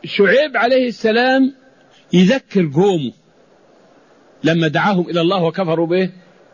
شعيب عليه السلام يذكر قومه لما دعاهم إلى الله وكفروا به،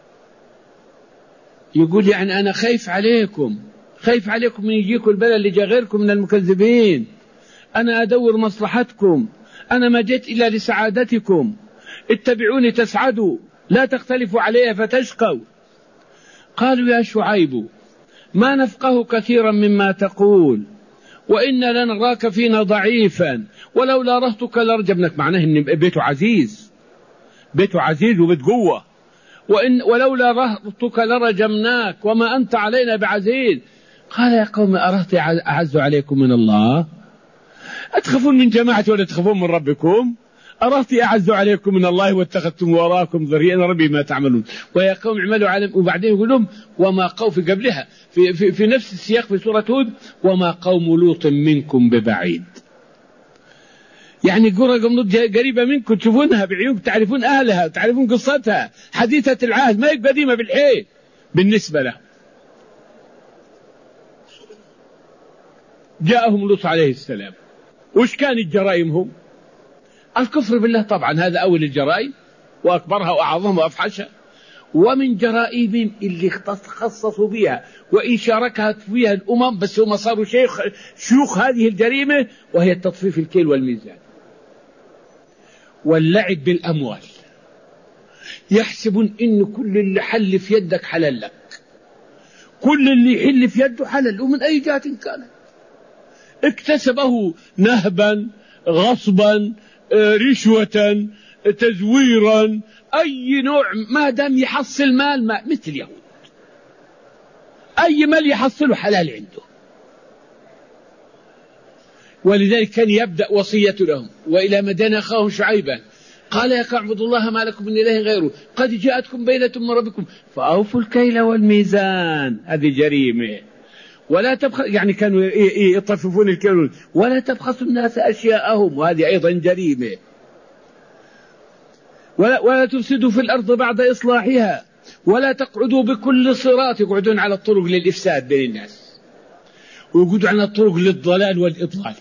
يقول يعني أنا خايف عليكم من يجيكم البلاء اللي جاء غيركم من المكذبين، أنا أدور مصلحتكم، أنا ما جئت إلا لسعادتكم، اتبعوني تسعدوا، لا تختلفوا علي فتشقوا. قالوا يا شعيب ما نفقه كثيرا مما تقول وإنا لنراك فينا ضعيفا ولولا رهتك لرجمناك. معناه إن بيته عزيز وبيت قوة، ولولا رهتك لرجمناك وما أنت علينا بعزيز. قال يا قوم أرهت أعز عليكم من الله؟ أتخافون من جماعتي ولا تخافون من ربكم؟ أرهت أعز عليكم من الله واتخذتم وراءكم ذريا ربي ما تعملون. ويا قوم اعملوا على. وبعدين يقول لهم وما قوم في قبلها في نفس السياق في سورة هود وما قوم لوط منكم ببعيد. يعني قرى قوم قريبة منكم، تشوفونها بعيونكم، تعرفون أهلها، تعرفون قصتها، حديثة العهد، ما هي قديمة بالحيل بالنسبة له. جاءهم لوط عليه السلام، وش كانت جرائمهم؟ الكفر بالله طبعا، هذا أول الجرائم وأكبرها وأعظمها وأفحشها. ومن جرائمهم اللي خصصوا بها وإن شاركها فيها الأمم، بس هم صاروا شيوخ هذه الجريمة، وهي التطفيف الكيل والميزان واللعب بالأموال. يحسبون إن كل اللي حل في يدك حلال لك، كل اللي يحل في يده حلال، ومن أي جهة كانت. اكتسبه نهبا، غصبا، رشوة، تزويرا، أي نوع، ما دام يحصل مال، ما مثل اليهود أي مال يحصله حلال عنده. ولذلك كان يبدأ وصية لهم وإلى مدين أخاهم شعيبا قال يا قوم اعبدوا الله ما لكم من إله غيره قد جاءتكم بينة من ربكم فأوفوا الكيل والميزان. هذه جريمة. ولا تبخسوا، يعني كانوا يطففون الكيل، ولا تبخسوا الناس أشياءهم، وهذه أيضا جريمة. ولا تفسدوا في الأرض بعد إصلاحها ولا تقعدوا بكل صراط، يقعدون على الطرق للإفساد بين الناس، ويقعدوا على الطرق للضلال والإضلال.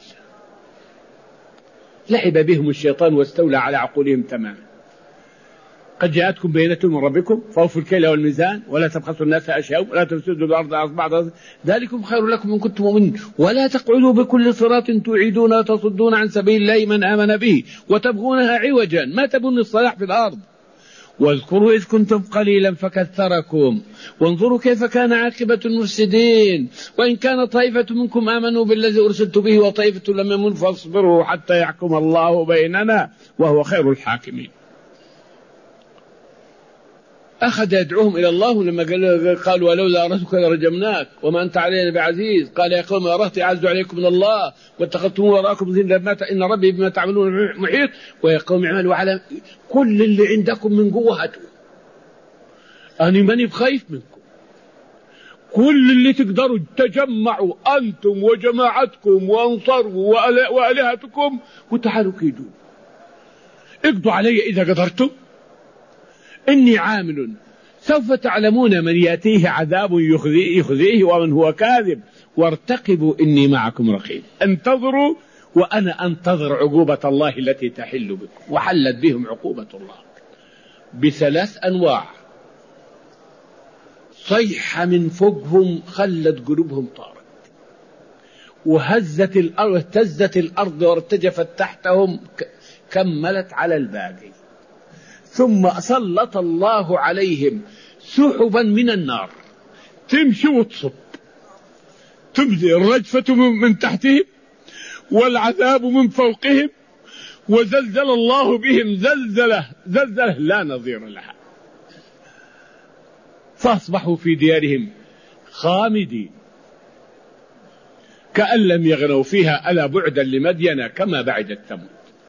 لعب بهم الشيطان واستولى على عقولهم تماما. قد جاءتكم بينة من ربكم فأوفوا الكيل والميزان ولا تبخسوا الناس أشياءهم ولا تفسدوا الأرض بعد ذلكم خير لكم إن كنتم مؤمنين ولا تقعدوا بكل صراط توعدون وتصدون عن سبيل الله من آمن به وتبغونها عوجا. ما تبون الصلاح في الأرض. واذكروا إذ كنتم قليلا فكثركم وانظروا كيف كان عاقبة المفسدين. وإن كان طائفة منكم آمنوا بالذي أرسلت به وطائفة لم يؤمنوا فاصبروا حتى يحكم الله بيننا وهو خير الحاكمين. أخذ يدعوهم إلى الله لما قالوا ولولا رهتك لرجمناك وما أنت علينا بعزيز. قال يا قوم أرهت أعز عليكم من الله واتخذتم وراءكم ذلا إن ربي بما تعملون محيط. ويا قوم اعملوا على كل اللي عندكم من قوة هاتوا، أنا ماني بخايف منكم، كل اللي تقدروا تجمعوا أنتم وجماعتكم وأنصاروا وآلهتكم وتعالوا كيدوا، اقضوا علي إذا قدرتم، إني عامل. سوف تعلمون من يأتيه عذاب يخزيه ومن هو كاذب وارتقبوا إني معكم رقيب. انتظروا وأنا أنتظر عقوبة الله التي تحل بكم. وحلت بهم عقوبة الله بثلاث أنواع. صيحة من فوقهم خلت قلوبهم طارت، وهزت الأرض واهتزت الأرض وارتجفت تحتهم كملت على الباقي. ثم سلط الله عليهم سحبا من النار تمشي وتصب، تبدي الرجفة من تحتهم والعذاب من فوقهم، وزلزل الله بهم زلزلة لا نظير لها، فأصبحوا في ديارهم خامدين كأن لم يغنوا فيها ألا بعدا لمدين كما بعدت ثمود.